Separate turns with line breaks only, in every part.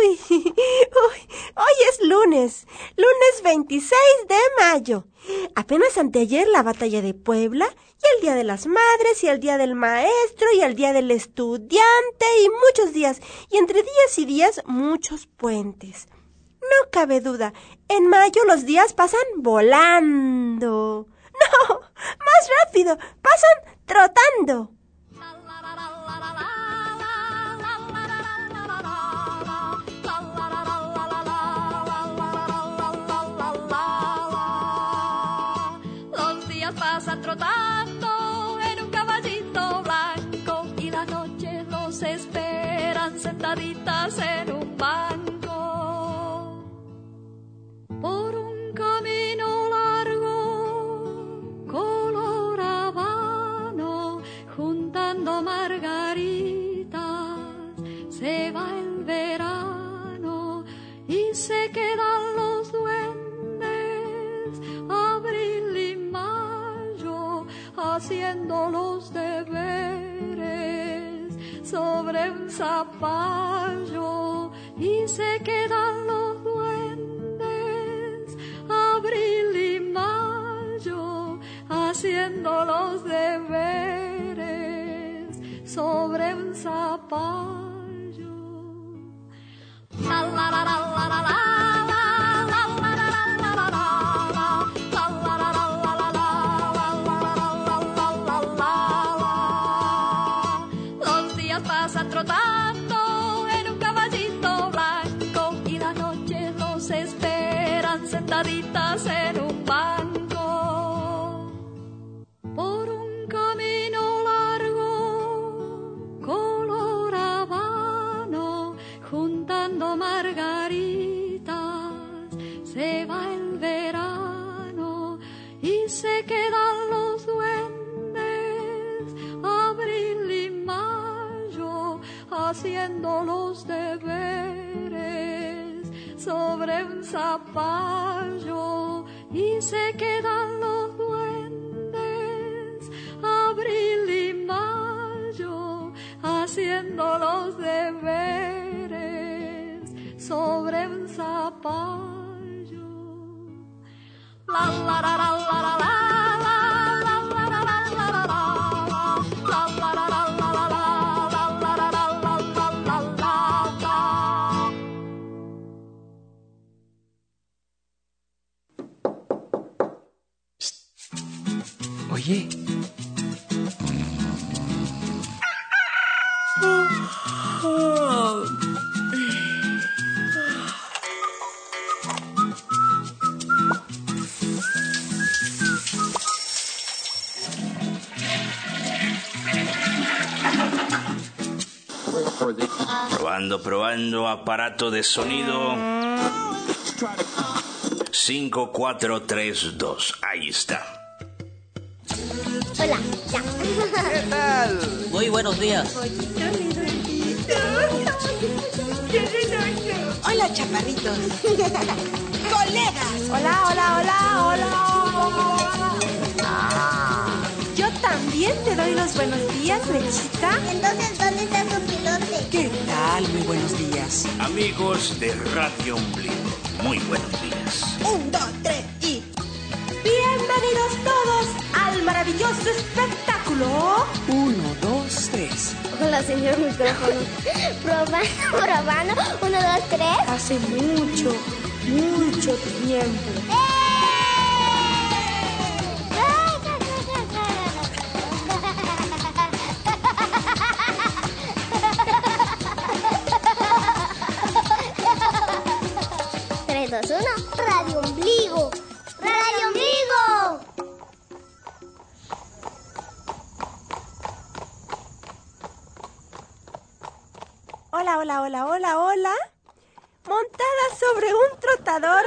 Uy, hoy es lunes 26 de mayo. Apenas anteayer la batalla de Puebla, y el Día de las Madres, y el Día del Maestro, y el Día del Estudiante, y muchos días, y entre días y días, muchos puentes. No cabe duda, en mayo los días pasan volando. No, más rápido, pasan trotando.
Los días pasan trotando en un caballito blanco y las noches los esperan sentaditas en un banco. Por un camino largo, color habano, juntando margaritas, se va el verano y se quedan los duendes, abril y mayo, haciendo los deberes sobre un zapallo, y se quedan los duendes, abril y mayo, haciendo los deberes sobre un zapallo. La la la la la la la. Los días pasan trotando en un caballito blanco y las noches los esperan sentaditas en un banco. Por un camino largo, color habano, juntando margaritas, se va el verano y se quedan los duendes, abril y mayo, haciendo los deberes sobre un zapallo, y se quedan los duendes, abril y mayo, haciendo los deberes sobre un zapallo. La la la la la la la.
Oye.
Probando, aparato de sonido. 5, 4, 3, 2. Ahí está.
Hola, ya.
¿Qué tal?
Muy buenos días.
Hola, chaparritos. Colegas.
Hola. Yo también te doy los buenos días, Mechita.
Entonces, ¿dónde está tu pilote?
¿Qué tal? Muy buenos días.
Amigos de Radio Ombligo, muy buenos días.
1, 2, 3 y...
Bienvenidos todos al maravilloso espectáculo.
1, 2, 3.
Hola, señor micrófono. Probando. 1, 2, 3.
Hace mucho tiempo.
Radio Ombligo. Radio Ombligo.
Hola. Montada sobre un trotador,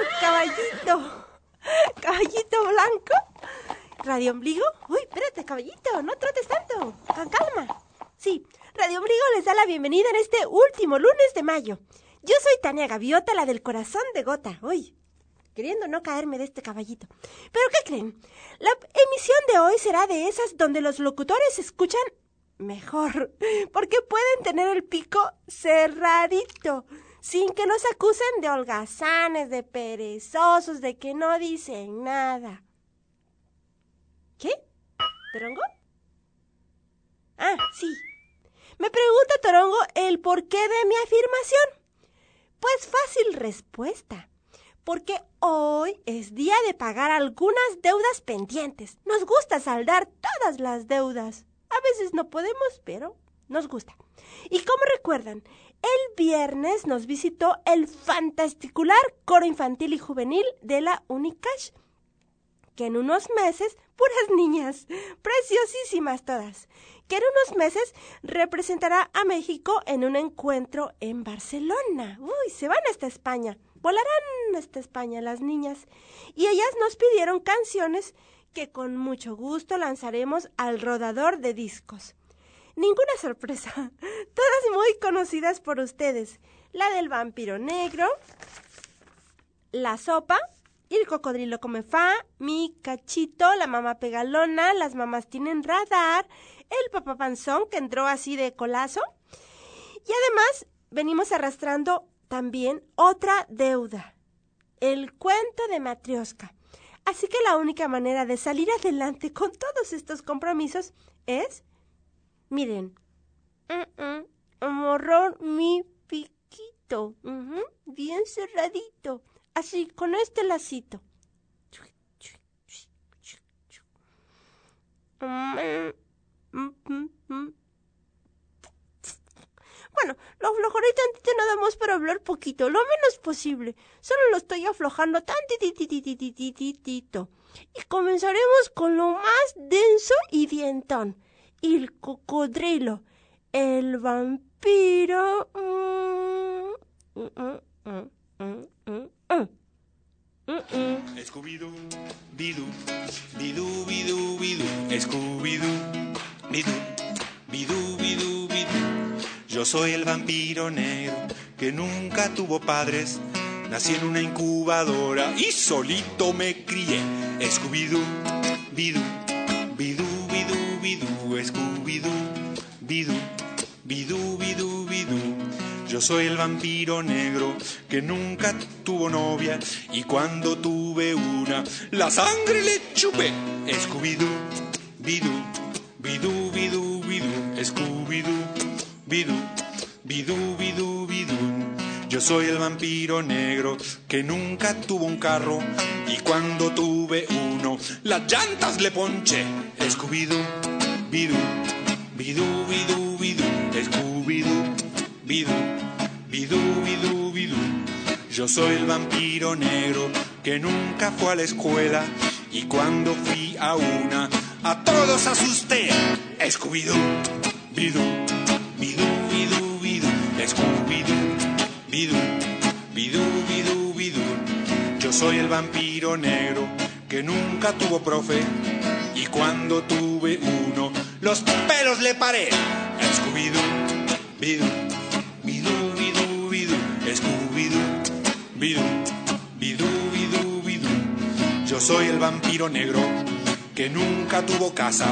caballito blanco. Radio Ombligo. Uy, espérate, caballito, no trotes tanto. Con calma. Sí, Radio Ombligo les da la bienvenida en este último lunes de mayo. Yo soy Tania Gaviota, la del corazón de gota. Uy, queriendo no caerme de este caballito. ¿Pero qué creen? La emisión de hoy será de esas donde los locutores escuchan mejor, porque pueden tener el pico cerradito. sin que nos acusen de holgazanes, de perezosos, de que no dicen nada. ¿Qué? ¿Torongo? Ah, sí. Me pregunta Torongo el porqué de mi afirmación. Pues fácil respuesta. Porque hoy es día de pagar algunas deudas pendientes. Nos gusta saldar todas las deudas. A veces no podemos, pero nos gusta. Y como recuerdan, el viernes nos visitó el fantasticular coro infantil y juvenil de la Unicash, que en unos meses, puras niñas, preciosísimas todas, que en unos meses representará a México en un encuentro en Barcelona. Uy, se van hasta España, volarán hasta España las niñas. Y ellas nos pidieron canciones que con mucho gusto lanzaremos al rodador de discos. Ninguna sorpresa, todas muy conocidas por ustedes. La del vampiro negro, La sopa, y el cocodrilo come fa, Mi cachito, La mamá pegalona, Las mamás tienen radar, el papá panzón que entró así de colazo. Y además venimos arrastrando también otra deuda, el cuento de Matrioska. Así que la única manera de salir adelante con todos estos compromisos es, miren, amarrar mi piquito, bien cerradito, así con este lacito. Bueno, lo aflojaré tantito nada más para hablar poquito, lo menos posible. Solo lo estoy aflojando tantititititititito. Y comenzaremos con lo más denso y dientón. El cocodrilo, el vampiro.
Scooby-Doo, bidú, bidú, bidú, bidú. Scooby-Doo, bidú, bidú, bidú, bidú. Yo soy el vampiro negro que nunca tuvo padres. Nací en una incubadora y solito me crié. Scooby-Doo, bidú, bidú, bidú, bidú. Scooby-Doo, bidú, bidú, bidú, bidú. Yo soy el vampiro negro que nunca tuvo novia y cuando tuve una, la sangre le chupé. Scooby-Doo, bidú, bidú, bidú, bidú. Scooby-Doo, bidú, bidú, bidú, bidú. Yo soy el vampiro negro que nunca tuvo un carro y cuando tuve uno, las llantas le ponché. Scooby-Doo, bidú, bidú, bidú, bidú. Scooby-Doo, bidú, bidú, bidú, bidú. Yo soy el vampiro negro que nunca fue a la escuela y cuando fui a una, a todos asusté. Scooby-Doo, bidú, bidú, bidú, bidú. Scooby-Doo, bidú, bidú, bidú, bidú. Yo soy el vampiro negro que nunca tuvo profe y cuando tuve uno, los pelos le paré. Scooby-Doo, bidú, bidú, bidú, bidú. Scooby-Doo, bidú, bidú, bidú, bidú. Yo soy el vampiro negro que nunca tuvo casa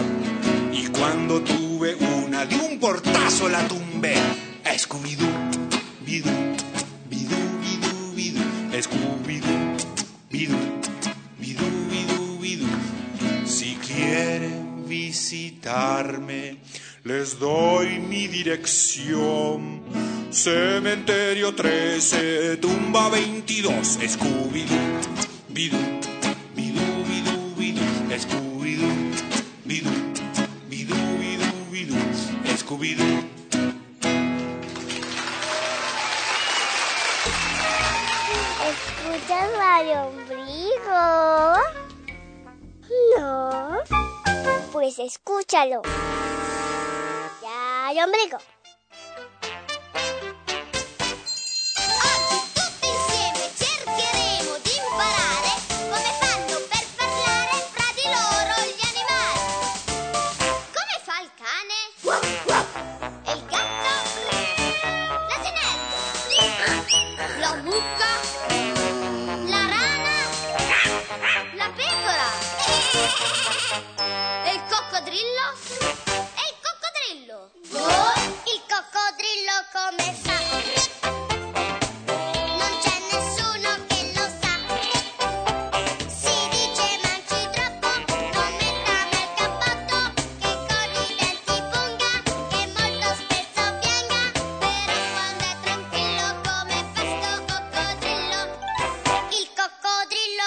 y cuando tuve una, de un portazo la tumbé. Scooby-Doo, bidú, bidú, bidú, bidú. Scooby-Doo, bidú, bidú, bidú, bidú. Si quieren visitarme, les doy mi dirección. Cementerio 13, tumba 22. Scooby-Doo, bidú, bidú, bidú, bidú. Scooby-Doo, bidú, bidú, bidú, bidú. Scooby-Doo.
¿Escuchas Radio Ombligo? No. Pues escúchalo. Radio Ombligo.
Oggi tutti insieme cercheremo di imparare come fanno per parlare fra di loro gli animali. Come fa il cane? E il gatto? L'asinello? La mucca? La rana? La pecora? E il coccodrillo? E il coccodrillo?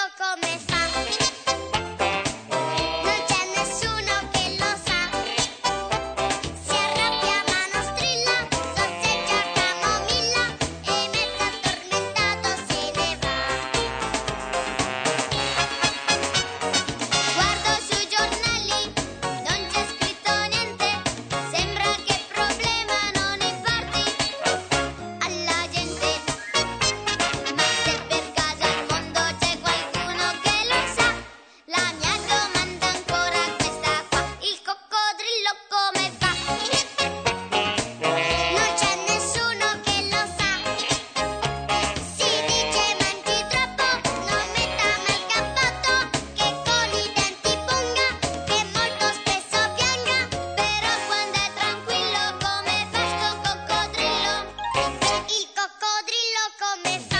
come fa. Non c'è nessuno che lo sa. Si arrabbia ma non strilla, sorseggia camomilla e mezzo addormentato se ne va. Guardo sui giornali, non c'è scritto niente. Sembra che il problema non importi alla gente. Ma se per caso al mondo c'è qualcuno che lo sa, la mia domanda ancora questa qua: il coccodrillo come fa? Non c'è nessuno che lo sa. Si dice mangi troppo, non metta mai il cappotto, che con i denti punga, che molto spesso pianga. Però quando è tranquillo come fa sto coccodrillo? Il coccodrillo come fa?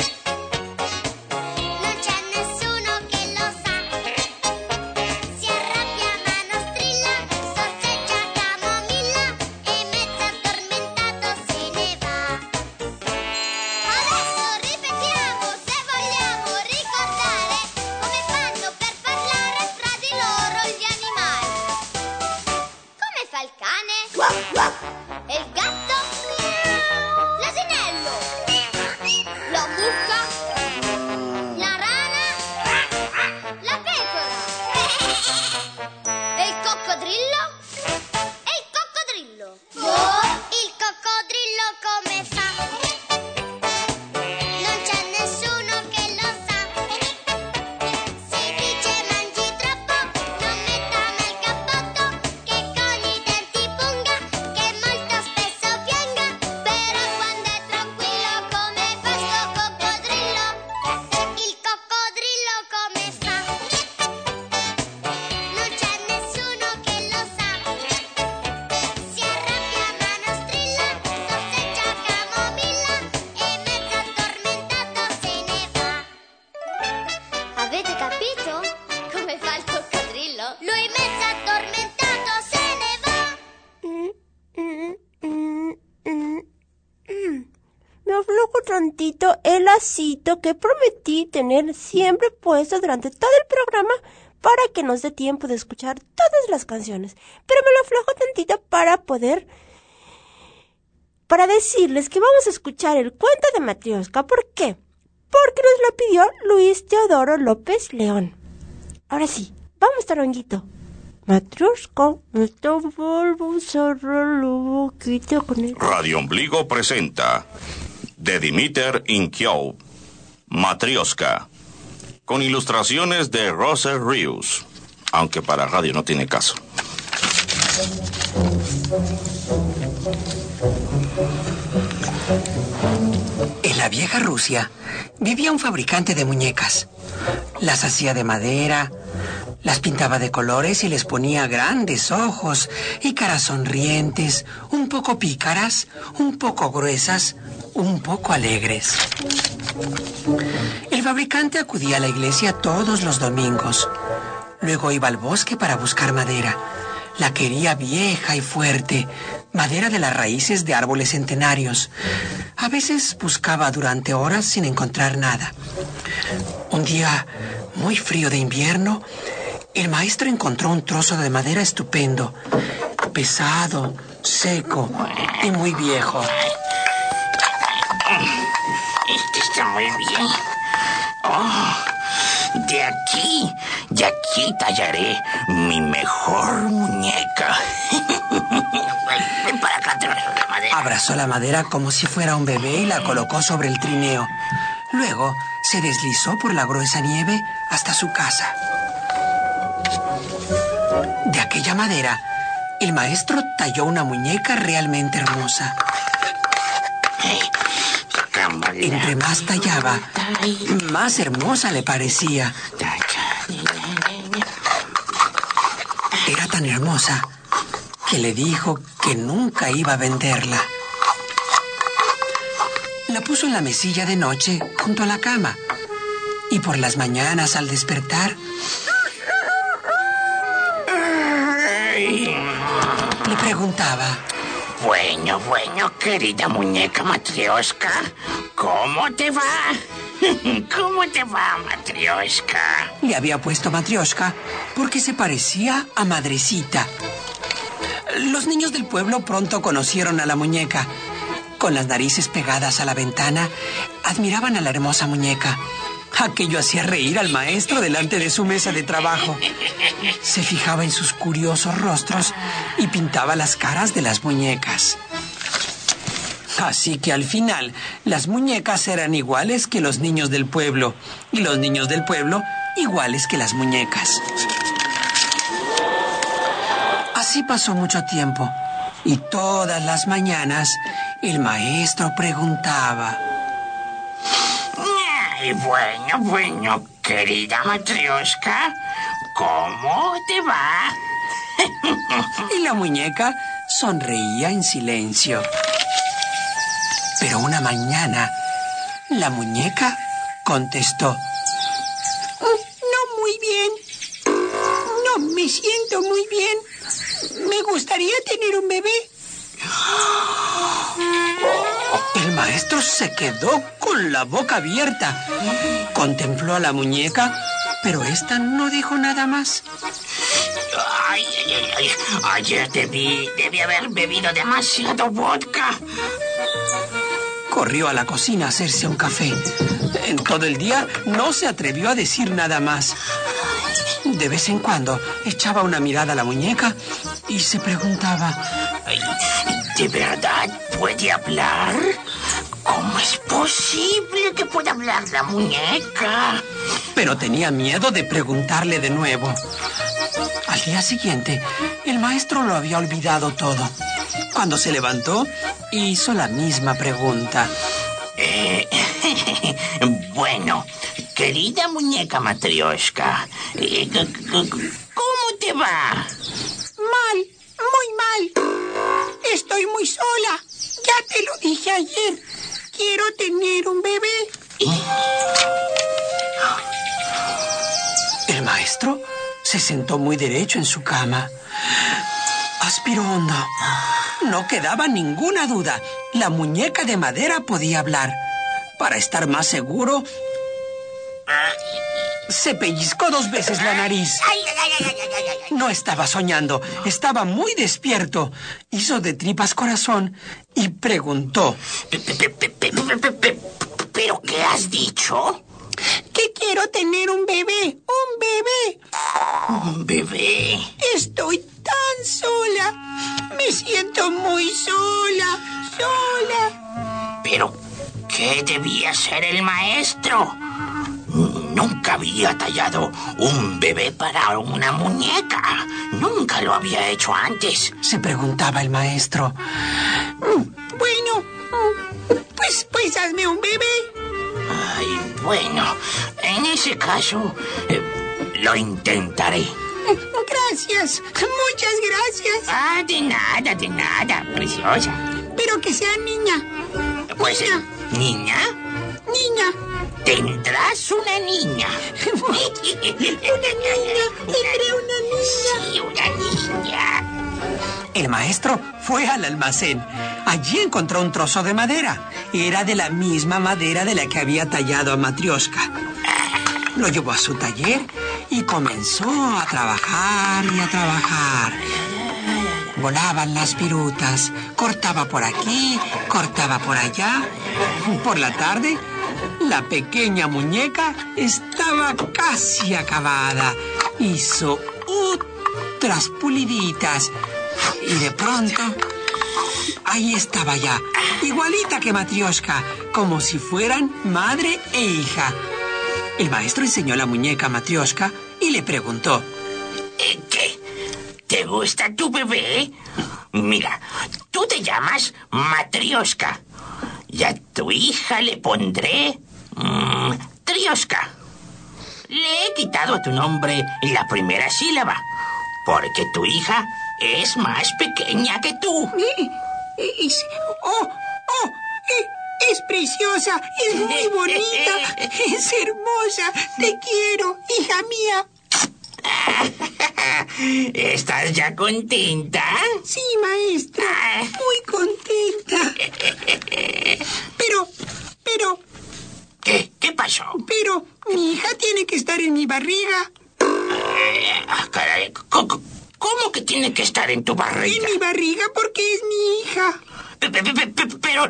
Non c'è nessuno che lo sa. Si arrabbia ma non strilla, sorseggia camomilla e mezzo addormentato se ne va. Adesso ripetiamo se vogliamo ricordare come fanno per parlare fra di loro gli animali. Come fa il cane? E il gatto? L'asinello? La mucca? La rana? La pecora? E il coccodrillo? E il coccodrillo? Il coccodrillo come fa? Non c'è nessuno che lo sa. Si dice mangi troppo, non metta mai il cappotto, che con i denti punga, che molto spesso pianga. Però quando è tranquillo come fa sto coccodrillo? Il coccodrillo come fa? Non c'è nessuno che lo sa. Si arrabbia ma non strilla, sorseggia camomilla e mezzo addormentato se ne va. Avete capito come fa il coccodrillo? Lui mezzo addormentato se ne va.
Me aflojo tantito el lacito que prometí tener siempre puesto durante todo el programa para que nos dé tiempo de escuchar todas las canciones. Pero me lo aflojo tantito para decirles que vamos a escuchar el cuento de Matrioska. ¿Por qué? Porque nos lo pidió Luis Teodoro López León. Ahora sí, vamos, Taronguito. Matrioska, esta vuelvo a cerrar la boquita con el...
Radio Ombligo presenta de Dimitar Inkiov, Matrioska, con ilustraciones de Rosa Rius, aunque para radio no tiene caso.
En la vieja Rusia vivía un fabricante de muñecas. Las hacía de madera, las pintaba de colores y les ponía grandes ojos y caras sonrientes, un poco pícaras, un poco gruesas, un poco alegres. El fabricante acudía a la iglesia todos los domingos. Luego iba al bosque para buscar madera. La quería vieja y fuerte, madera de las raíces de árboles centenarios. A veces buscaba durante horas sin encontrar nada. Un día muy frío de invierno, el maestro encontró un trozo de madera estupendo, pesado, seco y muy viejo.
Este está muy bien. Oh, de aquí tallaré mi mejor muñeca. Ven para acá, te la madera.
Abrazó la madera como si fuera un bebé y la colocó sobre el trineo. Luego se deslizó por la gruesa nieve hasta su casa. De aquella madera, el maestro talló una muñeca realmente hermosa. Entre más tallaba, más hermosa le parecía. Era tan hermosa que le dijo que nunca iba a venderla. La puso en la mesilla de noche junto a la cama y por las mañanas al despertar le preguntaba:
Bueno, querida muñeca Matrioska, ¿cómo te va? ¿Cómo te va, Matrioshka?
Le había puesto Matrioshka porque se parecía a Madrecita. Los niños del pueblo pronto conocieron a la muñeca. Con las narices pegadas a la ventana, admiraban a la hermosa muñeca. Aquello hacía reír al maestro delante de su mesa de trabajo. Se fijaba en sus curiosos rostros y pintaba las caras de las muñecas. Así que al final, las muñecas eran iguales que los niños del pueblo, y los niños del pueblo iguales que las muñecas. Así pasó mucho tiempo, y todas las mañanas el maestro preguntaba:
Ay, bueno, querida Matrioshka, ¿cómo te va?
Y la muñeca sonreía en silencio. Pero una mañana, la muñeca contestó: No muy bien. No me siento muy bien. Me gustaría tener un bebé. El maestro se quedó con la boca abierta. Contempló a la muñeca, pero ésta no dijo nada más.
Ay. Ayer debí haber bebido demasiado vodka.
Corrió a la cocina a hacerse un café. En todo el día no se atrevió a decir nada más. De vez en cuando echaba una mirada a la muñeca y se preguntaba:
Ay, ¿de verdad puede hablar? ¿Cómo es posible que pueda hablar la muñeca?
Pero tenía miedo de preguntarle de nuevo. Al día siguiente, el maestro lo había olvidado todo. Cuando se levantó, hizo la misma pregunta.
Bueno, querida muñeca Matrioshka, ¿cómo te va?
Mal, muy mal. Estoy muy sola. Ya te lo dije ayer. Quiero tener un bebé. El maestro se sentó muy derecho en su cama. Aspiró hondo. No quedaba ninguna duda. La muñeca de madera podía hablar. Para estar más seguro, se pellizcó 2 veces la nariz. No estaba soñando, estaba muy despierto. Hizo de tripas corazón y preguntó:
¿Pero qué has dicho?
Que quiero tener un bebé, un bebé.
¿Un bebé?
Estoy tan sola. Me siento muy sola.
¿Pero qué debía hacer el maestro? Nunca había tallado un bebé para una muñeca. Nunca lo había hecho antes.
Se preguntaba el maestro. Bueno, pues hazme un bebé.
Ay, bueno, en ese caso, lo intentaré.
Gracias, muchas gracias.
Ah, de nada, preciosa.
Pero que sea niña.
Pues, ¿niña?
Niña.
Tendrás una niña.
Tendré una niña.
Sí, una niña.
El maestro fue al almacén. Allí encontró un trozo de madera. Era de la misma madera de la que había tallado a Matrioshka. Lo llevó a su taller y comenzó a trabajar y a trabajar. Volaban las virutas, cortaba por aquí, cortaba por allá. Por la tarde, la pequeña muñeca estaba casi acabada. Hizo otras puliditas y de pronto, ahí estaba ya, igualita que Matrioshka, como si fueran madre e hija. El maestro enseñó la muñeca a Matrioshka y le preguntó:
¿Qué? ¿Te gusta tu bebé? Mira, tú te llamas Matrioshka y a tu hija le pondré Trioshka. Le he quitado a tu nombre la primera sílaba porque tu hija es más pequeña que tú.
Es preciosa, es muy bonita, es hermosa. Te quiero, hija mía.
¿Estás ya contenta?
Sí, maestra, muy contenta. Pero,
¿Qué pasó?
Pero mi hija tiene que estar en mi barriga.
Caray, ¿cómo que tiene que estar en tu barriga?
En mi barriga porque es mi hija.
Pero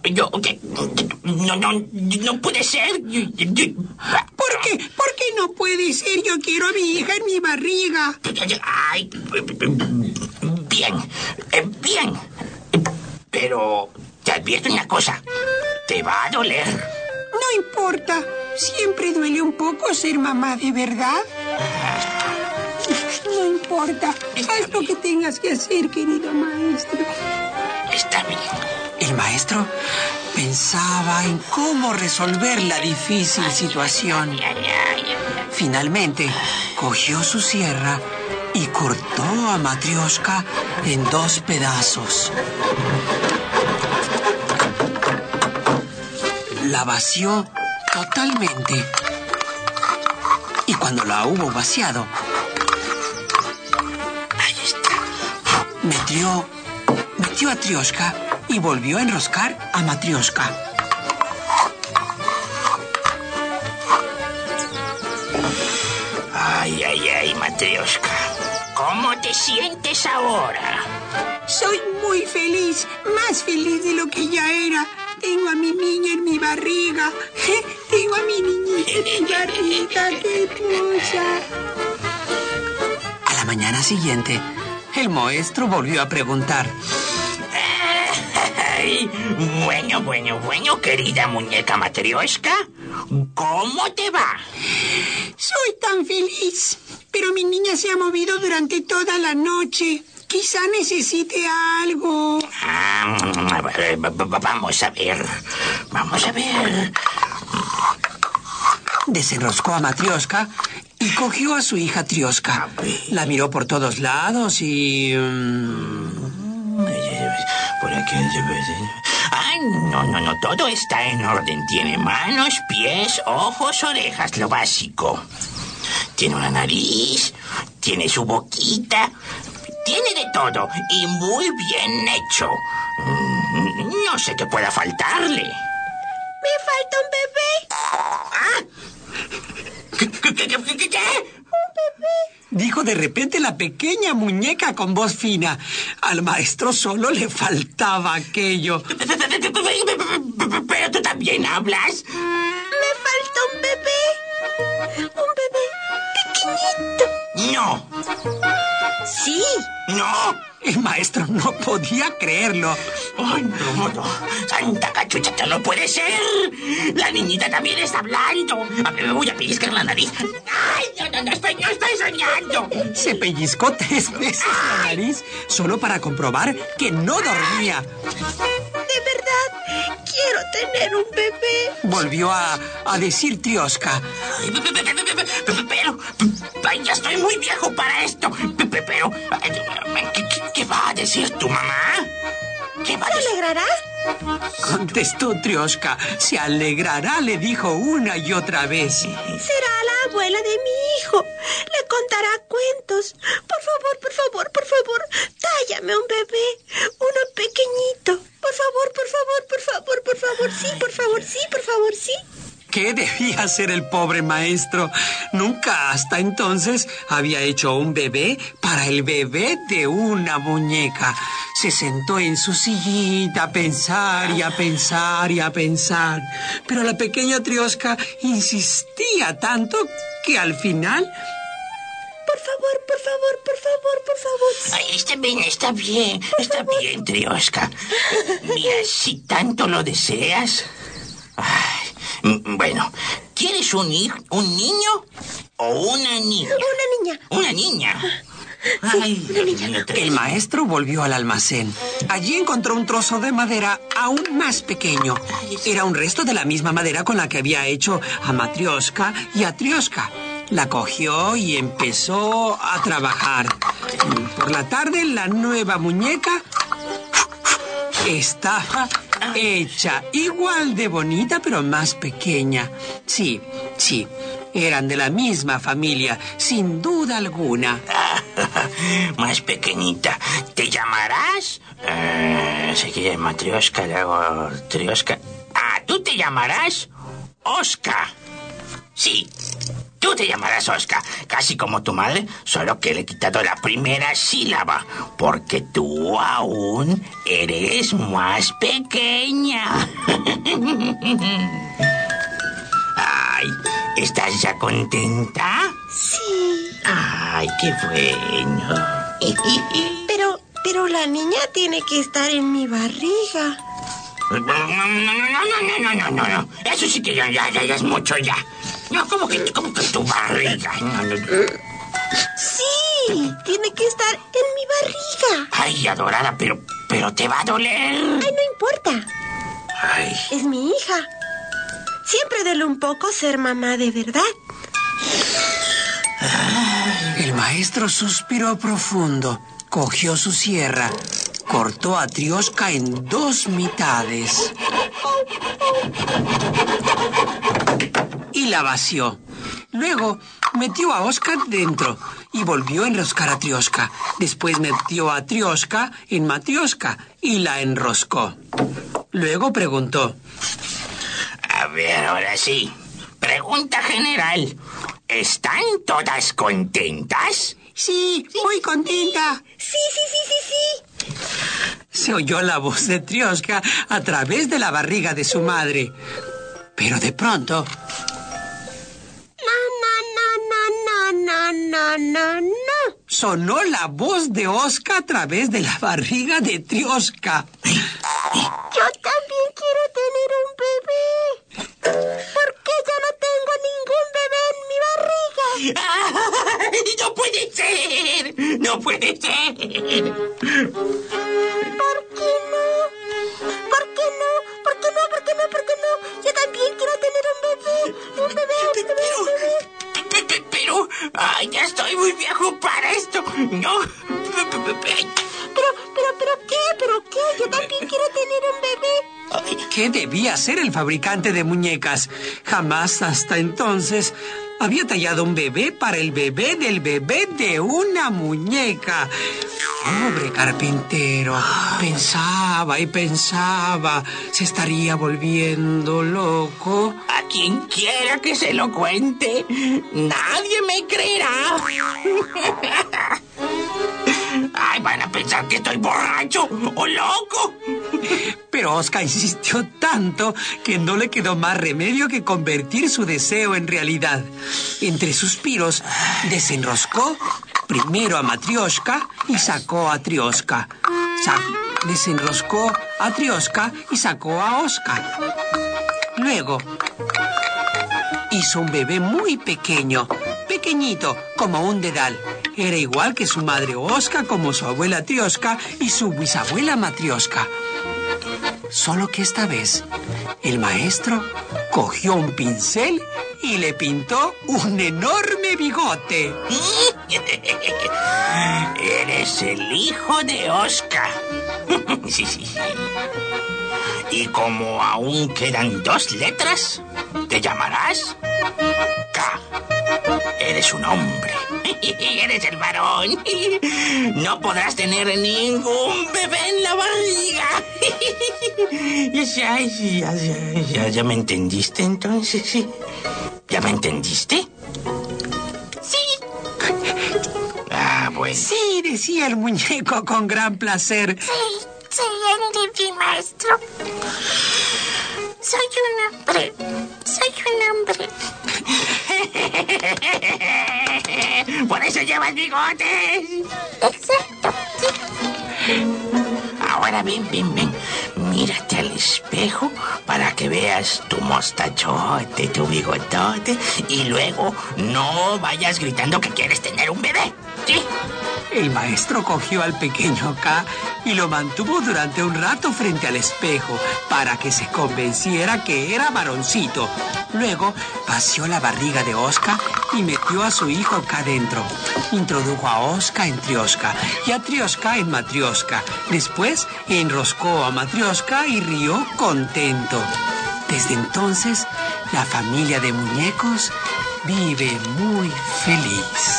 no puede ser.
¿Por qué? ¿Por qué no puede ser? Yo quiero a mi hija en mi barriga.
Ay, bien. Pero te advierto una cosa. Te va a doler.
No importa. Siempre duele un poco ser mamá de verdad. No importa. Haz lo que tengas que hacer, querido maestro.
Está bien.
El maestro pensaba en cómo resolver la difícil situación. Finalmente, cogió su sierra y cortó a Matrioshka en 2 pedazos. La vació totalmente. Y cuando la hubo vaciado, ahí está, metió a Trioshka y volvió a enroscar a Matrioshka.
Ay, Matrioshka. ¿Cómo te sientes ahora?
Soy muy feliz, más feliz de lo que ya era. Tengo a mi niña en mi barriga. Tengo a mi niñita en mi barriga, qué hermosa. A la mañana siguiente, el maestro volvió a preguntar.
Ay, bueno, querida muñeca Matrioshka. ¿Cómo te va?
Soy tan feliz, pero mi niña se ha movido durante toda la noche. Quizá necesite algo.
Vamos a ver.
Desenroscó a Matrioshka y cogió a su hija Trioshka. La miró por todos lados y...
Por aquí... Ay, no, todo está en orden. Tiene manos, pies, ojos, orejas, lo básico. Tiene una nariz, tiene su boquita, tiene de todo y muy bien hecho. No sé qué pueda faltarle.
Me falta un bebé.
¿Qué?
Un bebé.
Dijo de repente la pequeña muñeca con voz fina. Al maestro solo le faltaba aquello.
¿Pero tú también hablas?
Me falta un bebé. Un bebé pequeñito.
No.
Sí.
No.
El maestro no podía creerlo.
Ay, no. Santa cachuchata, no puede ser. La niñita también está hablando. A ver, me voy a pellizcar la nariz. Ay, no estoy soñando.
Se pellizcó 3 veces la nariz solo para comprobar que no dormía.
De verdad, quiero tener un bebé.
Volvió a decir Trioshka.
Pero, ya estoy muy viejo para esto. Pero, ¿qué va a decir tu mamá? ¿Qué va a
¿Se
decir?
alegrará?
Contestó Trioshka. Se alegrará, le dijo una y otra vez.
Será la abuela de mi hijo. Le contará cuentos. Por favor, tállame un bebé. Uno pequeñito. Por favor, sí.
¿Qué debía hacer el pobre maestro? Nunca hasta entonces había hecho un bebé para el bebé de una muñeca. Se sentó en su sillita a pensar y a pensar y a pensar. Pero la pequeña Trioshka insistía tanto que al final...
Por favor.
Ay, está bien, Trioshka. Mira, si tanto lo deseas... Ay, bueno, ¿quieres un niño o una niña?
Una niña.
Ay,
una niña.
El maestro volvió al almacén. Allí encontró un trozo de madera aún más pequeño. Era un resto de la misma madera con la que había hecho a Matrioshka y a Trioshka. La cogió y empezó a trabajar. Por la tarde, la nueva muñeca estaba hecha, igual de bonita, pero más pequeña. Sí, eran de la misma familia, sin duda alguna.
Más pequeñita. ¿Te llamarás? Se llama Matrioshka, luego Trioshka. ¿Tú te llamarás? Oscar. Sí, tú te llamarás Oscar, casi como tu madre, solo que le he quitado la primera sílaba, porque tú aún eres más pequeña. Ay, ¿estás ya contenta?
Sí.
Ay, qué bueno.
Pero la niña tiene que estar en mi barriga.
No. Eso sí que ya es mucho ya. No, ¿cómo que tu barriga? No.
Sí, tiene que estar en mi barriga.
Ay, adorada, pero te va a doler.
Ay, no importa.
Ay.
Es mi hija. Siempre duele un poco ser mamá de verdad.
El maestro suspiró profundo, cogió su sierra, cortó a Trioska en 2 mitades y la vació. Luego metió a Oscar dentro y volvió a enroscar a Trioska. Después metió a Trioska en Matrioska y la enroscó. Luego preguntó:
A ver, ahora sí. Pregunta general. ¿Están todas contentas?
Sí, muy contenta.
Sí.
Se oyó la voz de Trioska a través de la barriga de su madre. Pero de pronto...
No.
sonó la voz de Oscar a través de la barriga de Trioska.
Yo también quiero tener un bebé. ¿Por qué yo no tengo ningún bebé en mi barriga?
¡Ay, no puede ser! ¡No puede ser!
¿Por qué no? Yo también quiero tener un bebé.
Pero, ay, ya estoy muy viejo para esto. No.
¿Pero qué? Yo también quiero tener un bebé.
¿Qué debía hacer el fabricante de muñecas? Jamás hasta entonces había tallado un bebé para el bebé del bebé de una muñeca. Pobre carpintero. Pensaba y pensaba. ¿Se estaría volviendo loco?
A quien quiera que se lo cuente, nadie me creerá. Ay, van a pensar que estoy borracho o loco.
Pero Oscar insistió tanto que no le quedó más remedio que convertir su deseo en realidad. Entre suspiros, desenroscó primero a Matrioska y sacó a Trioska. Desenroscó a Trioska y sacó a Oscar. Luego, hizo un bebé muy pequeño, pequeñito, como un dedal. Era igual que su madre Oscar, como su abuela Trioska y su bisabuela Matrioska. Solo que esta vez, el maestro cogió un pincel y le pintó un enorme bigote.
Eres el hijo de Oscar. Sí. Y como aún quedan 2 letras, te llamarás K. Eres un hombre. Eres el varón. No podrás tener ningún bebé en la barriga. ¿Ya me entendiste entonces? ¿Sí? ¿Ya me entendiste? Sí. Ah, bueno.
Sí, decía el muñeco con gran placer.
Sí, entendí, maestro. Soy un hombre.
Por eso llevas bigotes.
Exacto.
Ahora ven. Mírate al espejo para que veas tu mostachote, tu bigotote. Y luego no vayas gritando que quieres tener un bebé. ¿Sí?
El maestro cogió al pequeño K y lo mantuvo durante un rato frente al espejo para que se convenciera que era varoncito. Luego vació la barriga de Oscar y metió a su hijo K dentro. Introdujo a Oscar en Trioska y a Trioska en Matrioska. Después enroscó a Matrioska y rió contento. Desde entonces, la familia de muñecos vive muy feliz.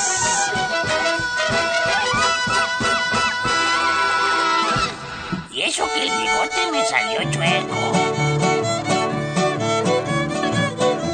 Y eso que el bigote me salió chueco.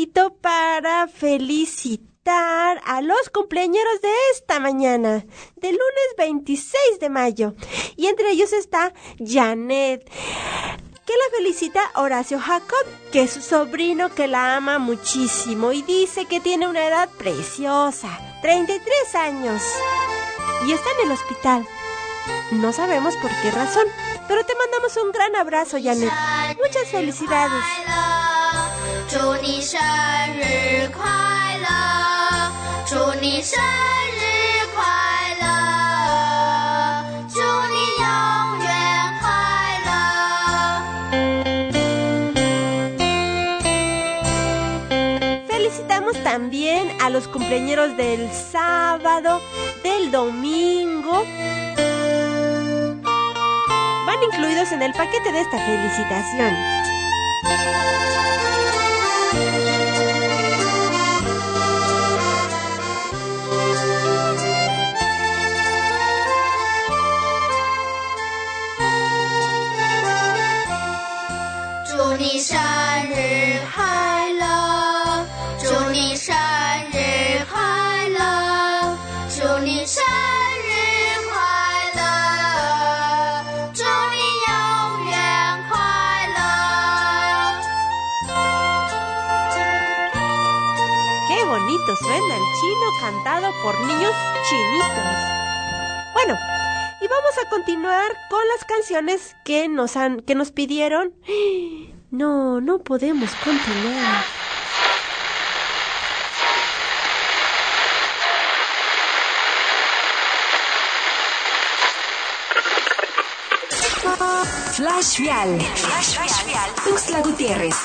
ratito para felicitar a los cumpleañeros de esta mañana, del lunes 26 de mayo. Y entre ellos está Janet, que la felicita Horacio Jacob, que es su sobrino que la ama muchísimo y dice que tiene una edad preciosa, 33 años, y está en el hospital. No sabemos por qué razón, pero te mandamos un gran abrazo, Janet. Muchas felicidades. Felicitamos también a los cumpleañeros del sábado, del domingo. Van incluidos en el paquete de esta felicitación. Suena el chino cantado por niños chinitos. Bueno, y vamos a continuar con las canciones que nos pidieron. No podemos continuar.
Flash Vial. Tuxtla Gutiérrez.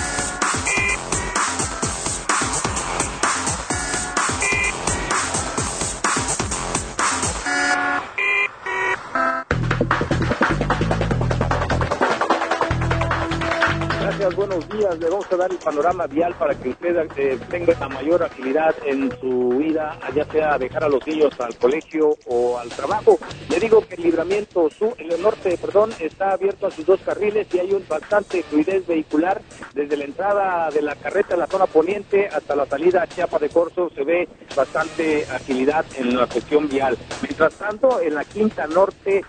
Buenos días, le vamos a dar el panorama vial para que usted tenga la mayor agilidad en su vida, ya sea dejar a los niños al colegio o al trabajo. Le digo que el libramiento norte, está abierto a sus dos carriles y hay bastante fluidez vehicular desde la entrada de la carreta en la zona poniente hasta la salida a Chiapa de Corzo. Se ve bastante agilidad en la cuestión vial. Mientras tanto, en la Quinta Norte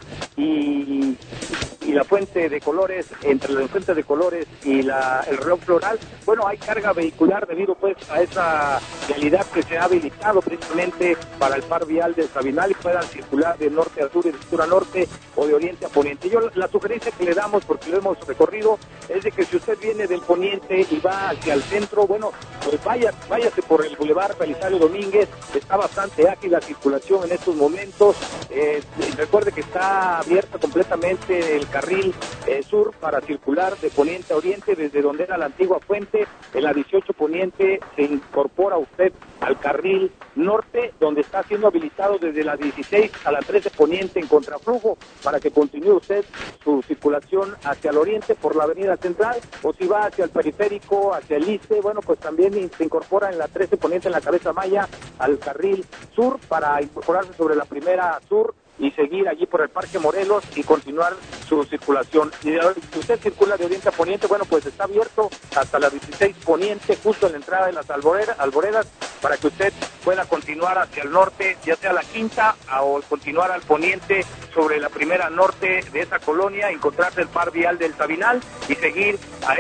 y la Fuente de Colores, entre la Fuente de Colores y el reloj floral, bueno, hay carga vehicular debido pues a esa vialidad que se ha habilitado precisamente para el par vial del Sabinal y puedan circular de norte a sur y de sur a norte o de oriente a poniente. Yo la sugerencia que le damos, porque lo hemos recorrido, es de que si usted viene del poniente y va hacia el centro, bueno, pues váyase por el Boulevard Belisario Domínguez. Está bastante ágil la circulación en estos momentos. Recuerde que está abierto completamente el carril sur para circular de poniente a oriente desde donde era la antigua fuente. En la 18 poniente se incorpora usted al carril norte, donde está siendo habilitado desde la 16 a la 13 poniente en contraflujo para que continúe usted su circulación hacia el oriente por la avenida central, o si va hacia el periférico, hacia el ISSSTE, bueno, pues también se incorpora en la 13 poniente en la Cabeza Maya al carril sur para incorporarse sobre la primera sur y seguir allí por el Parque Morelos y continuar su circulación. Y si usted circula de oriente a poniente, bueno, pues está abierto hasta la 16 poniente, justo en la entrada de las Alboredas, para que usted pueda continuar hacia el norte, ya sea la Quinta o continuar al poniente sobre la primera norte de esa colonia, encontrarse el par vial del Sabinal y seguir a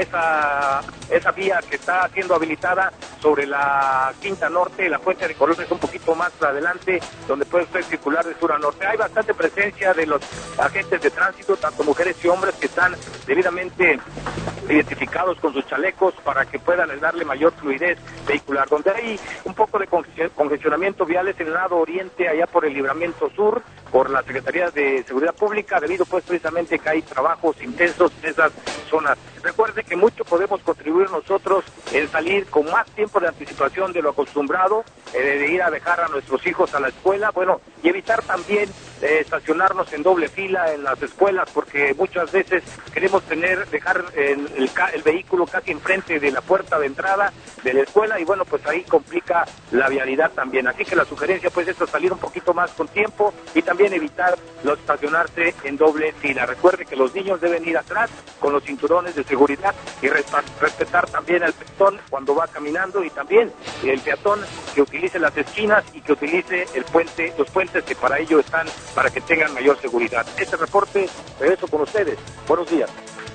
esa vía que está siendo habilitada sobre la Quinta Norte, la Fuente de Colores un poquito más adelante, donde puede usted circular de sur a norte. Hay bastante presencia de los agentes de tránsito, tanto mujeres y hombres, que están debidamente identificados con sus chalecos para que puedan darle mayor fluidez vehicular. Donde hay un poco de congestionamiento vial es en el lado oriente, allá por el Libramiento Sur, por la Secretaría de Seguridad Pública, debido pues precisamente que hay trabajos intensos en esas zonas. Recuerde que mucho podemos contribuir nosotros en salir con más tiempo de anticipación de lo acostumbrado, de ir a dejar a nuestros hijos a la escuela, bueno, y evitar también estacionarnos en doble fila en las escuelas, porque muchas veces queremos dejar el vehículo casi enfrente de la puerta de entrada de la escuela y bueno, pues ahí complica la vialidad también. Así que la sugerencia pues es salir un poquito más con tiempo y también evitar los estacionarse en doble fila. Recuerde que los niños deben ir atrás con los cinturones de seguridad y respetar también al peatón cuando va caminando y también el peatón que utilice las esquinas y que utilice los puentes que para ello están, para que tengan mayor seguridad. Este reporte, regreso con ustedes. Buenos días.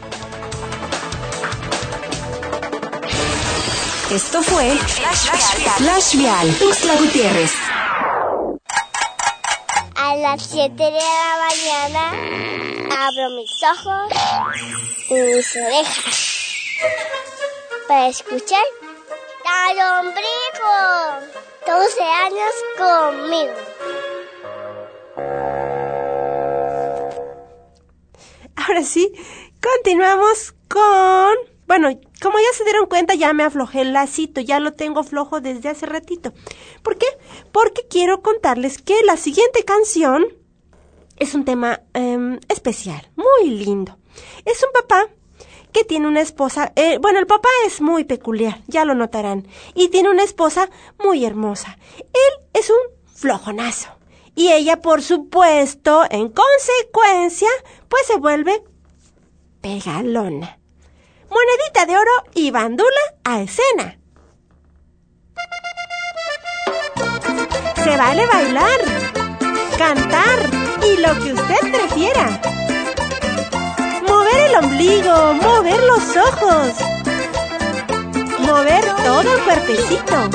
Esto fue Flash Vial. Tuxtla Gutiérrez.
A las 7 de la mañana abro mis ojos y mis orejas para escuchar al ombligo. 12 años conmigo.
Ahora sí, continuamos con... Bueno, como ya se dieron cuenta, ya me aflojé el lacito, ya lo tengo flojo desde hace ratito. ¿Por qué? Porque quiero contarles que la siguiente canción es un tema especial, muy lindo. Es un papá que tiene una esposa, bueno, el papá es muy peculiar, ya lo notarán, y tiene una esposa muy hermosa. Él es un flojonazo, y ella, por supuesto, en consecuencia, pues se vuelve pegalona. Monedita de oro y bandula a escena. Se vale bailar, cantar y lo que usted prefiera. Mover el ombligo, mover los ojos, mover todo el cuerpecito.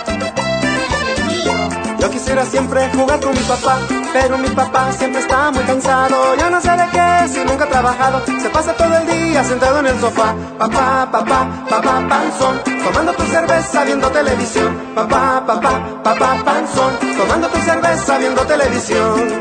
Yo quisiera siempre jugar con mi papá, pero mi papá siempre está muy cansado. Yo no sé de qué, si nunca ha trabajado, se pasa todo el día sentado en el sofá. Papá, papá, papá, panzón, tomando tu cerveza viendo televisión. Papá, papá, papá, panzón, tomando tu cerveza viendo televisión.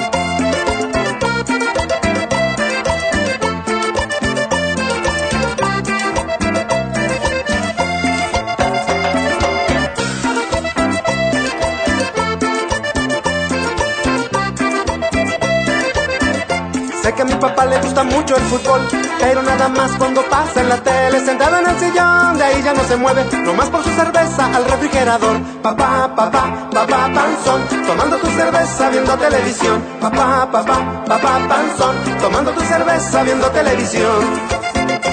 Sé que a mi papá le gusta mucho el fútbol, pero nada más cuando pasa en la tele, sentado en el sillón, de ahí ya no se mueve, nomás por su cerveza al refrigerador. Papá, papá, papá, panzón, tomando tu cerveza viendo televisión. Papá, papá, papá, panzón, tomando tu cerveza viendo televisión.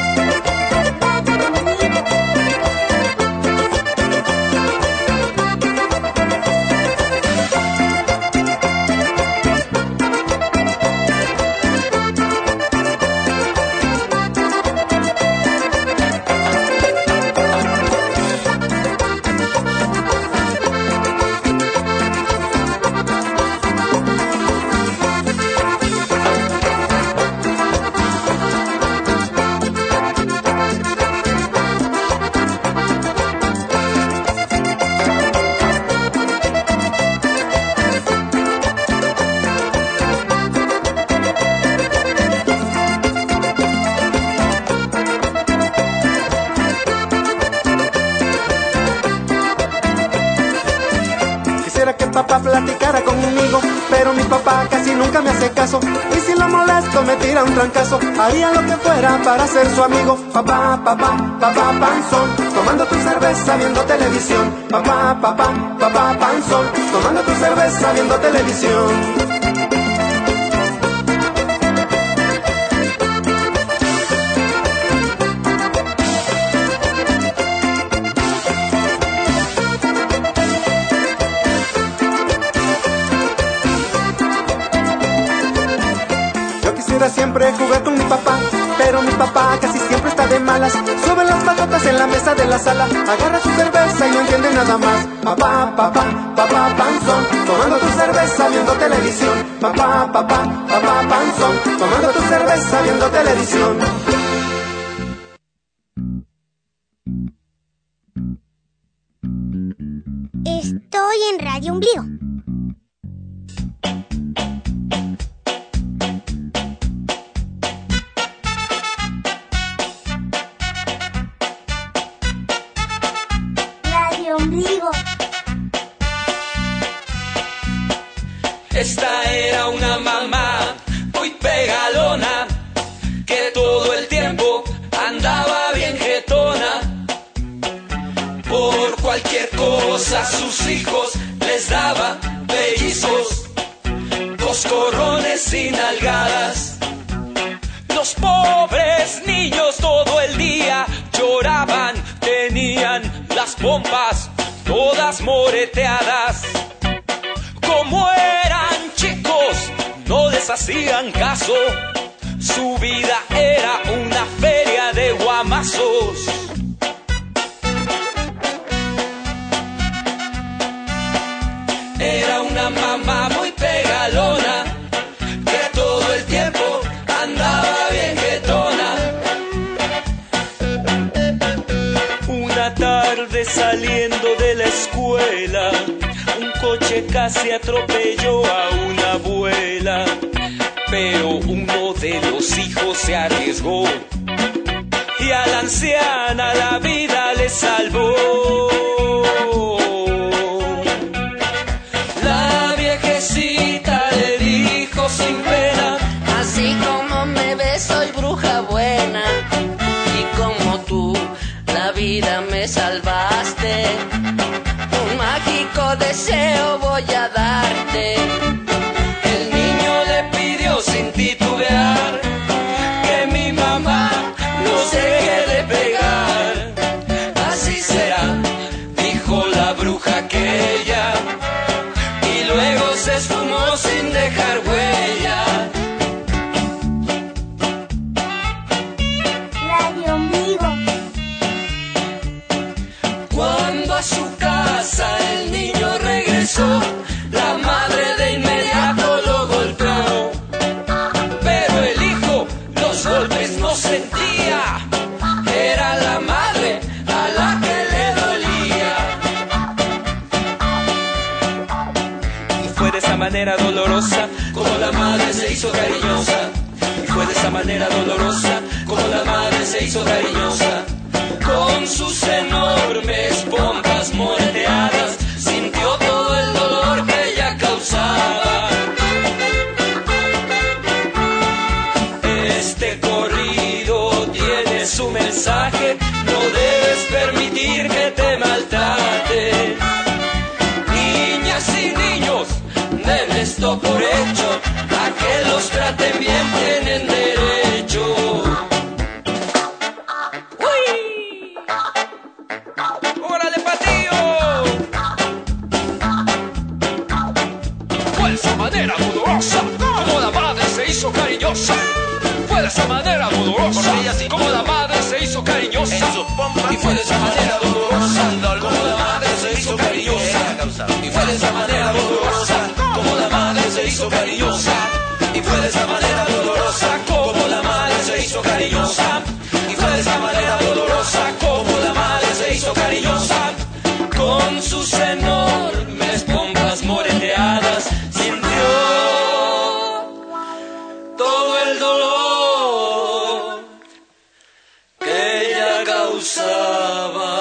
Papá platicara conmigo, pero mi papá casi nunca me hace caso. Y si lo molesto me tira un trancazo, haría lo que fuera para ser su amigo. Papá, papá, papá, panzón, tomando tu cerveza viendo televisión. Papá, papá, papá, panzón, tomando tu cerveza viendo televisión. Siempre jugué con mi papá, pero mi papá casi siempre está de malas. Sube las patatas en la mesa de la sala, agarra su cerveza y no entiende nada más. Papá, papá, papá, panzón, tomando tu cerveza viendo televisión. Papá, papá, papá, panzón, tomando tu cerveza viendo televisión.
Estoy en Radio Ombligo. Ombligo.
Esta era una mamá muy pegalona que todo el tiempo andaba Dios a sus hijos les daba pellizcos, coscorrones sin nalgadas. Los pobres niños todo el día lloraban, tenían las pompas todas moreteadas. Como eran chicos, no les hacían caso, su vida era una feria de guamazos. Era una mamá muy pegalona, que todo el tiempo andaba bien jetona. Una tarde saliendo de la escuela, un coche casi atropelló a una abuela, pero uno de los hijos se arriesgó y a la anciana la vida le salvó. La viejecita le dijo sin pena:
así como me ves soy bruja buena, y como tú la vida me salvaste, un mágico deseo voy a darte.
El niño le pidió sin titubear que mi mamá no se deje de pegar. Así será, dijo la bruja aquella, y luego se esfumó sin dejar huella.
Radio Ombligo.
Cuando a su casa el niño regresó, la madre de inmediato lo golpeó, pero el hijo los golpes no sentía, era la madre a la que le dolía. Y fue de esa manera dolorosa como la madre se hizo cariñosa. Y fue de esa manera dolorosa como la madre se hizo cariñosa. Con sus enormes pompas moreteadas sintió todo el dolor que ella causaba. Este corrido tiene su mensaje: no debes permitir que te maltrate. Niñas y niños, den esto por hecho, a que los traten bien tienen derecho. ¡Órale, patillo! Fue de esa manera dolorosa como la madre se hizo cariñosa. Fue de esa manera dolorosa como la madre se hizo cariñosa. Y fue de esa manera dolorosa como la madre se hizo cariñosa. Y fue de esa manera dolorosa como la madre se hizo cariñosa. Y fue de esa manera dolorosa como la madre se hizo cariñosa. Y fue de esa manera dolorosa como la madre se hizo cariñosa. Con sus enormes pompas moreteadas sintió todo el dolor que ella causaba.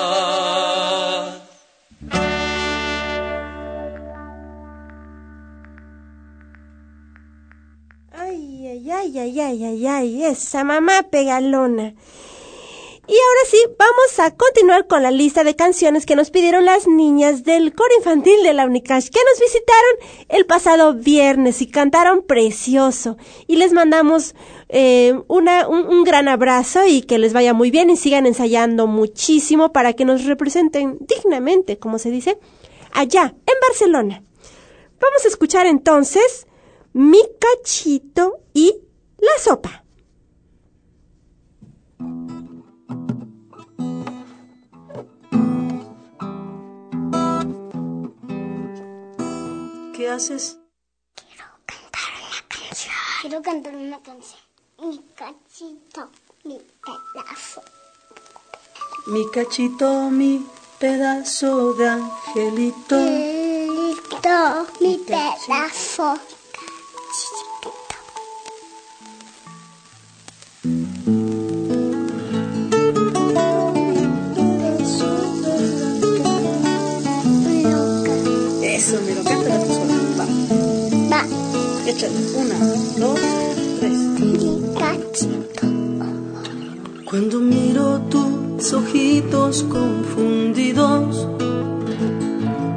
Ay, esa mamá pegalona. Y ahora sí, vamos a continuar con la lista de canciones que nos pidieron las niñas del coro infantil de la Unicash, que nos visitaron el pasado viernes y cantaron precioso. Y les mandamos un gran abrazo y que les vaya muy bien y sigan ensayando muchísimo para que nos representen dignamente, como se dice, allá en Barcelona. Vamos a escuchar entonces Mi Cachito y la Sopa.
¿Qué haces?
Quiero cantar una canción. Mi cachito, mi pedazo.
Mi cachito, mi pedazo de angelito.
Angelito, mi pedazo.
Eso, me lo cantas tú sola. Va. Échale. 1, 2, 3.
Mi cachito.
Cuando miro tus ojitos confundidos,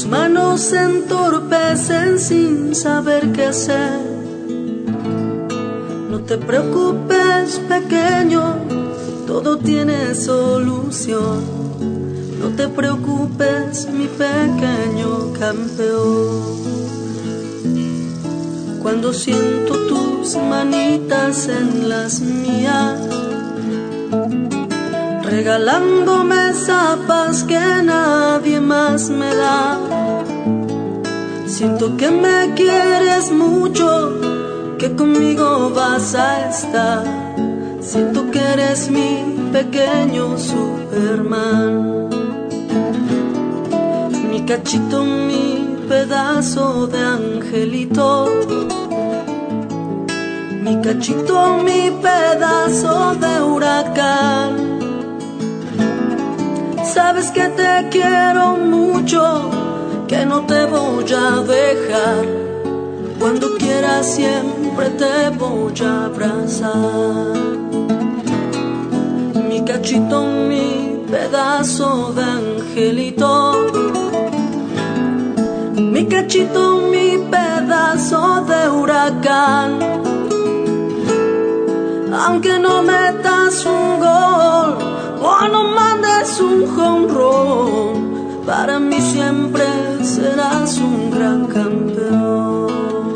manos se entorpecen sin saber qué hacer. No te preocupes, pequeño, todo tiene solución. No te preocupes, mi pequeño campeón. Cuando siento tus manitas en las mías, regalándome esa paz que nadie más me da, siento que me quieres mucho, que conmigo vas a estar. Siento que eres mi pequeño Superman, mi cachito, mi pedazo de angelito, mi cachito, mi pedazo de huracán. Sabes que te quiero mucho, que no te voy a dejar. Cuando quieras siempre te voy a abrazar. Mi cachito, mi pedazo de angelito, mi cachito, mi pedazo de huracán. Aunque no metas un gol o no mandes un jonrón, para mí siempre serás un gran campeón.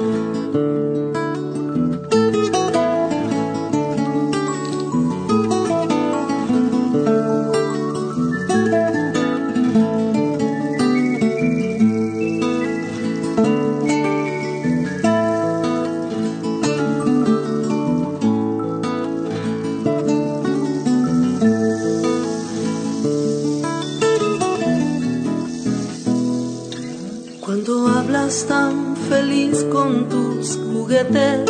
Tan feliz con tus juguetes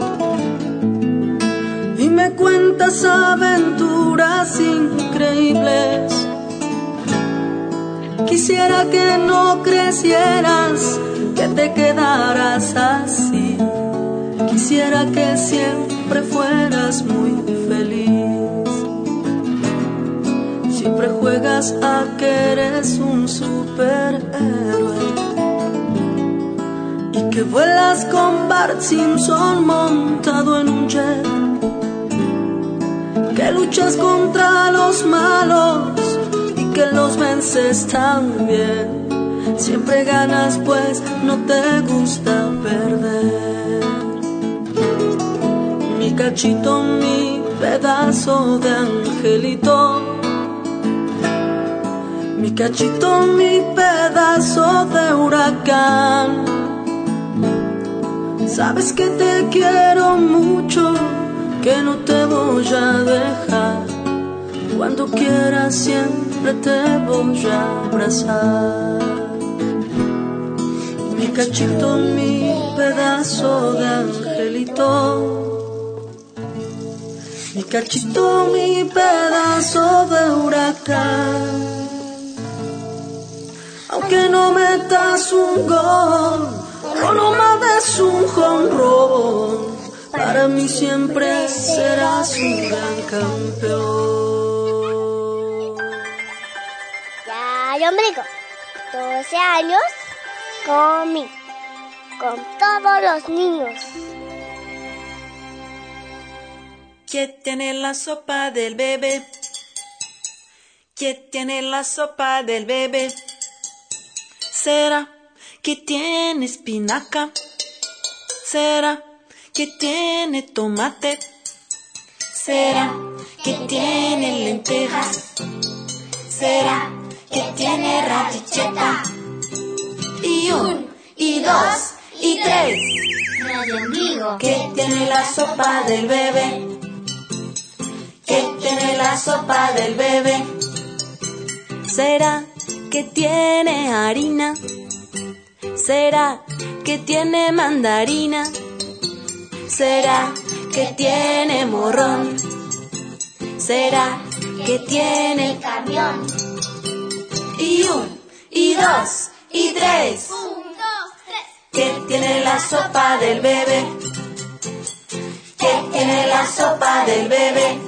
y me cuentas aventuras increíbles. Quisiera que no crecieras, que te quedaras así. Quisiera que siempre fueras muy feliz. Siempre juegas a que eres un superhéroe, que vuelas con Bart Simpson montado en un jet, que luchas contra los malos y que los vences también. Siempre ganas pues no te gusta perder. Mi cachito, mi pedazo de angelito, mi cachito, mi pedazo de huracán. Sabes que te quiero mucho, que no te voy a dejar. Cuando quieras siempre te voy a abrazar. Mi cachito, mi pedazo de angelito, mi cachito, mi pedazo de huracán. Aunque no metas un gol o no mandes un jonrón, para mí siempre serás un gran campeón.
Ya, ombligo, 12 años conmigo, con todos los niños.
¿Quién tiene la sopa del bebé? ¿Quién tiene la sopa del bebé? ¿Será que tiene espinaca? ¿Será que tiene tomate? ¿Será que tiene lentejas? ¿Será que tiene radicheta? Y 1, y 2, y 3.
Radio Ombligo.
¿Qué tiene la sopa del bebé? ¿Qué tiene la sopa del bebé? ¿Será que tiene harina? ¿Será que tiene mandarina? ¿Será que tiene morrón? ¿Será que tiene
camión?
Y 1, y 2, y 3.
1, 2, 3.
¿Qué tiene la sopa del bebé? ¿Qué tiene la sopa del bebé?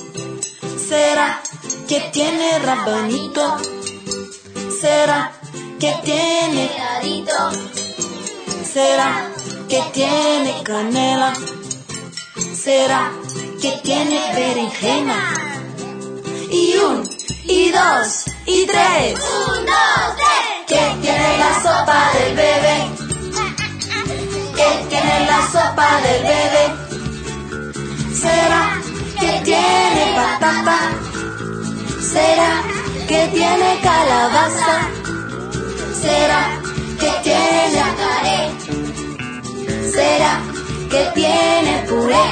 ¿Será que tiene rabanito? ¿Será
que tiene
heladito?
¿Será que tiene canela? ¿Será que tiene berenjena? Y 1, y 2, y 3.
1, 2, 3.
¿Qué tiene la sopa del bebé? ¿Qué tiene la sopa del bebé? ¿Será que tiene patata? ¿Será que tiene calabaza? ¿Será que tiene
yacaré?
¿Será que tiene puré?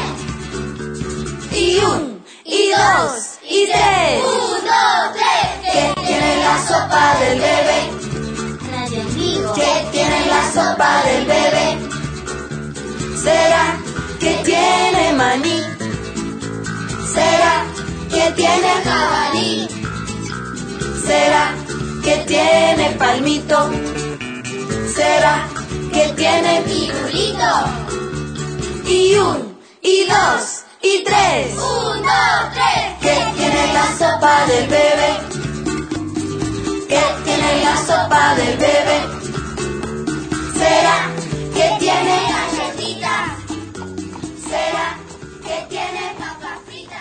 Y 1, y 2, y 3.
1, 2, 3.
¿Qué tiene la sopa del bebé?
Nadie amigo.
¿Qué tiene la sopa del bebé? ¿Será que tiene maní? ¿Será que tiene
jabalí?
¿Será que tiene palmito? ¿Será que tiene
pirulito?
Y 1, y 2, y 3.
1, 2, 3.
¿Qué tiene la sopa del bebé? ¿Qué tiene la sopa del bebé? ¿Será que tiene
galletitas?
¿Será que tiene
papas fritas?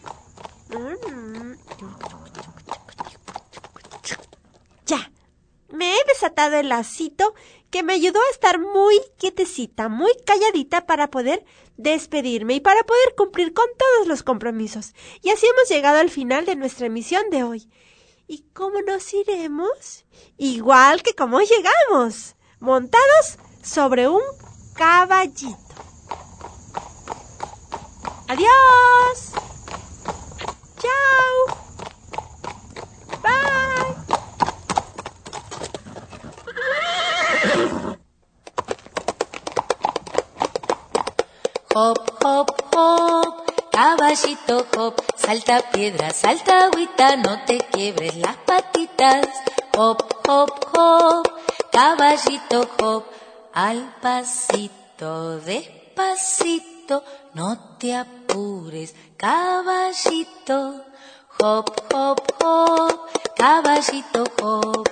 Ya, me he desatado el lacito que me ayudó a estar muy quietecita, muy calladita para poder despedirme y para poder cumplir con todos los compromisos. Y así hemos llegado al final de nuestra emisión de hoy. ¿Y cómo nos iremos? Igual que como llegamos, montados sobre un caballito. ¡Adiós! ¡Chao! ¡Bye!
Hop, hop, hop, caballito hop, salta piedra, salta agüita, no te quiebres las patitas. Hop, hop, hop, caballito hop, al pasito, despacito, no te apures, caballito. Hop, hop, hop, caballito hop.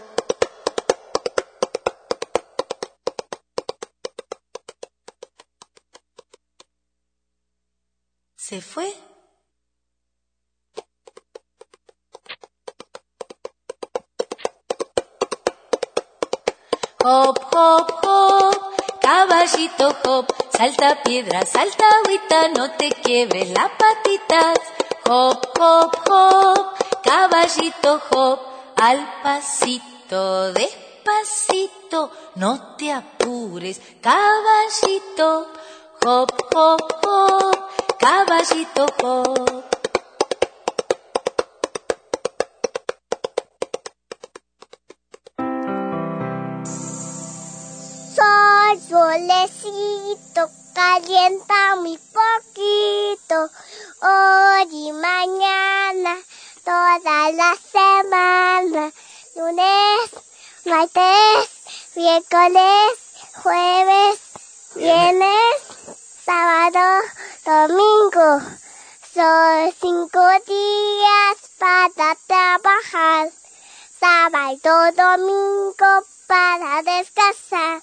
¿Se fue? Hop, hop, hop, caballito hop, salta piedra, salta agüita, no te quiebres las patitas. Hop, hop, hop, caballito hop, al pasito, despacito, no te apures, caballito. Hop, hop, hop, caballito hop.
Solecito calienta muy poquito, hoy y mañana, toda la semana, lunes, martes, miércoles, jueves, viernes, sábado, domingo. Son 5 días para trabajar, sábado, domingo para descansar.